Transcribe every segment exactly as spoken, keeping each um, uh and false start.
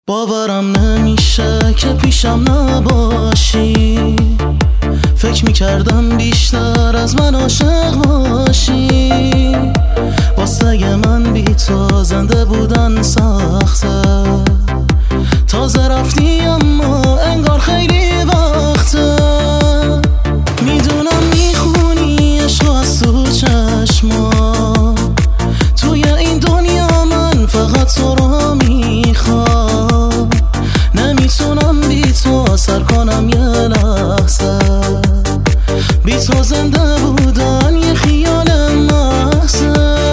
باورم نمیشه که پیشم نباشی، فکر میکردم بیشتر از من عاشق باشی. واسه من بی تو زنده بودن سخته، تازه رفتی اما انگار خیلی وقته. میدونم میخونی عشق از تو چشما، توی این دنیا من فقط تو رو میخوام. نمیتونم بی تو سر کنم یه لحظه، بی تو زنده بودن یه خیال محضه.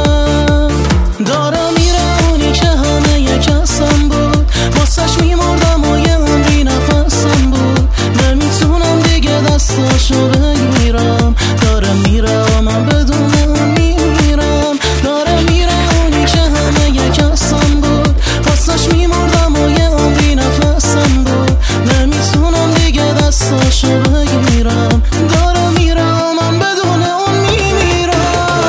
داره میره اونی که همه یه کسم بود، واسش میمردم و یه عمری نفسم بود. نمیتونم دیگه دستاشو بگیرم، داره میره و من بدون اون میمیرم. داره میره اونی که همه یه کسم بود، واسش میمردم و یه عمری نفسم بود. نمیتونم دیگه دستاشو بگیرم، داره میره و من بدون اون میمیرم.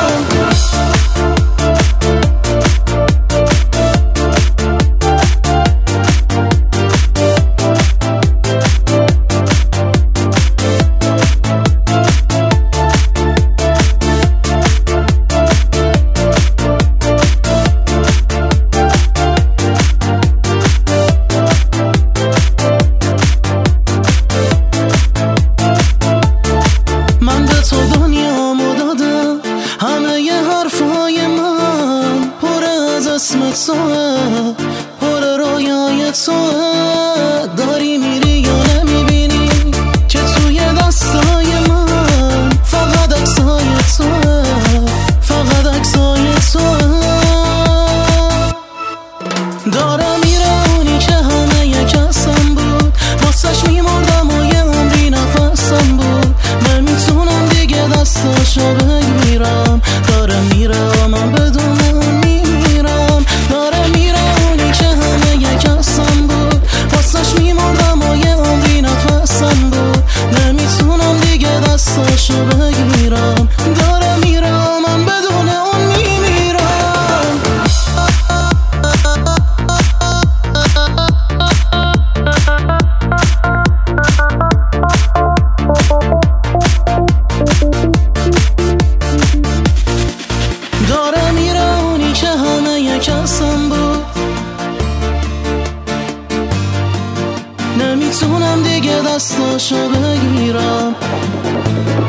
اسم توه، پر رویای توه. داری میری یا نمیبینی که توی دستای من فقط عکسای توه، فقط عکسای توه. داره میره اونی که همه یه کسم بود، واسش میمردم و یه عمری نفسم بود. نمیتونم دیگه دستاشو بگیرم، داره میره و من بدون اون میمیرم. داره میره اونی که همه یه کسم بود، واسش میمردم و یه عمری نفسم بود. نمیتونم دیگه دستاشو بگیرم، داره میره و من بدون اون میمیرم. داره میره اونی که همه یه کسم بود، نمیتونم دیگه دستاشو بگیرم.